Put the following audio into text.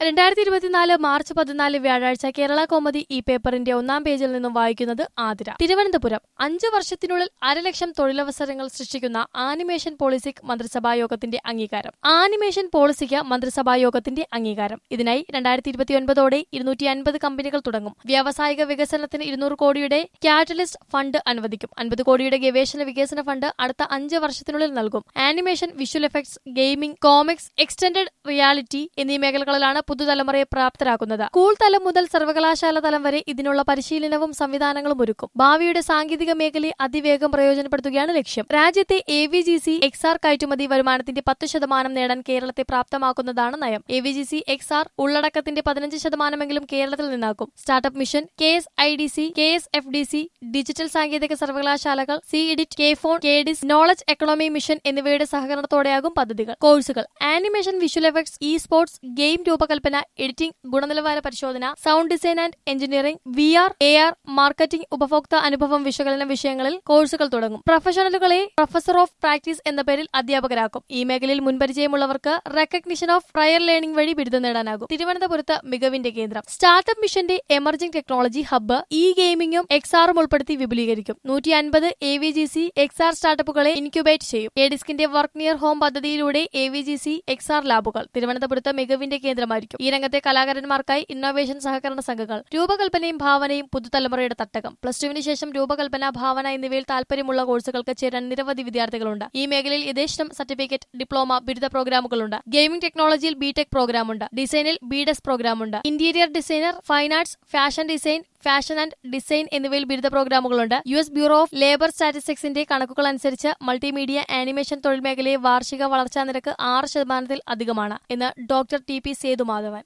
2024 March 14 വ്യാഴാഴ്ച കേരള കൗമുദി ഈ പേപ്പറിന്റെ ഒന്നാം പേജിൽ നിന്നും വായിക്കുന്നത് ആതിര. തിരുവനന്തപുരം 5 വർഷത്തിനുള്ളിൽ 500,000 തൊഴിലവസരങ്ങൾ സൃഷ്ടിക്കുന്ന ആനിമേഷൻ പോളിസിക്ക് മന്ത്രിസഭായോഗത്തിന്റെ അംഗീകാരം. ആനിമേഷൻ പോളിസിക്ക് മന്ത്രിസഭായോഗത്തിന്റെ അംഗീകാരം. ഇതിനായി 2029ഓടെ 250 കമ്പനികൾ തുടങ്ങും. വ്യാവസായിക വികസനത്തിന് 200 കോടിയുടെ കാറ്റലിസ്റ്റ് ഫണ്ട് അനുവദിക്കും. 50 കോടിയുടെ ഗവേഷണ വികസന ഫണ്ട് അടുത്ത 5 വർഷത്തിനുള്ളിൽ നൽകും. Animation, visual effects, gaming, comics, extended reality എന്നീ മേഖലകളിലാണ് പുതുതലമുറയെ പ്രാപ്തരാക്കുന്നത്. സ്കൂൾ തലം മുതൽ സർവകലാശാല തലം വരെ ഇതിനുള്ള പരിശീലനവും സംവിധാനങ്ങളും ഒരുക്കും. ഭാവിയുടെ സാങ്കേതിക മേഖലയെ അതിവേഗം പ്രയോജനപ്പെടുത്തുകയാണ് ലക്ഷ്യം. രാജ്യത്തെ AVGC XR കയറ്റുമതി വരുമാനത്തിന്റെ 10% നേടാൻ കേരളത്തെ പ്രാപ്തമാക്കുന്നതാണ് നയം. AVGC XR ഉള്ളടക്കത്തിന്റെ 15% കേരളത്തിൽ നിന്നാക്കും. Startup mission, KSIDC, KSFDC, digital സാങ്കേതിക സർവകലാശാലകൾ, CEDIT, KFON, KDIS, knowledge economy mission എന്നിവയുടെ സഹകരണത്തോടെയാകും പദ്ധതികൾ. കോഴ്സുകൾ: animation, visual effects, sports, game രൂപകൽപ്പന, എഡിറ്റിംഗ്, ഗുണനിലവാര പരിശോധന, sound design and engineering, VR, AR, marketing, ഉപഭോക്തൃ അനുഭവം വിശകലനം വിഷയങ്ങളിൽ കോഴ്സുകൾ തുടങ്ങും. പ്രൊഫഷണലുകളെ പ്രൊഫസർ ഓഫ് പ്രാക്ടീസ് എന്ന പേരിൽ അധ്യാപകരാക്കും. ഈ മേഖലയിൽ മുൻപരിചയമുള്ളവർക്ക് റെക്കഗ്നിഷൻ ഓഫ് പ്രയർ ലേണിംഗ് വഴി ബിരുദം നേടാനാകും. തിരുവനന്തപുരത്ത് മികവിന്റെ കേന്ദ്രം. സ്റ്റാർട്ടപ്പ് മിഷന്റെ എമർജിംഗ് ടെക്നോളജി ഹബ്ബ് ഗെയിമിംഗും XRഉം ഉൾപ്പെടുത്തി വിപുലീകരിക്കും. 150 AVGC XR സ്റ്റാർട്ടപ്പുകളെ ഇൻക്യുബേറ്റ് ചെയ്യും. KDISകിന്റെ വർക്ക് നിയർ ഹോം പദ്ധതിയിലൂടെ AVGC XR ലാബുകൾ തിരുവനന്തപുരത്ത് മികവിന്റെ കേന്ദ്രമായിരിക്കും. ഈ രംഗത്തെ കലാകാരന്മാർക്കായി ഇന്നോവേഷൻ സഹകരണ സംഘങ്ങൾ. രൂപകൽപ്പനയും ഭാവനയും പുതുതലമുറയുടെ തട്ടകം. +2 ശേഷം രൂപകൽപ്പന, ഭാവന എന്നിവയിൽ താൽപര്യമുള്ള കോഴ്സുകൾക്ക് ചേരാൻ നിരവധി വിദ്യാർത്ഥികളുണ്ട്. ഈ മേഖലയിൽ യഥേഷ്ടം സർട്ടിഫിക്കറ്റ്, ഡിപ്ലോമ, ബിരുദ പ്രോഗ്രാമുകളുണ്ട്. ഗെയിമിംഗ് ടെക്നോളജിയിൽ BTech പ്രോഗ്രാമുണ്ട്. ഡിസൈനിൽ BDes പ്രോഗ്രാമുണ്ട്. Interior designer, fine arts, fashion design, fashion and design എന്നിവയിൽ ബിരുദ പ്രോഗ്രാമുകളുണ്ട്. US ബ്യൂറോ ഓഫ് ലേബർ സ്റ്റാറ്റിസ്റ്റിക്സിന്റെ കണക്കുകൾ അനുസരിച്ച് മൾട്ടിമീഡിയ ആനിമേഷൻ തൊഴിൽ മേഖലയെ വാർഷിക വളർച്ചാ നിരക്ക് 6% അധികമാണ് എന്ന് ഡോക്ടർ TP സേതുമാധവൻ.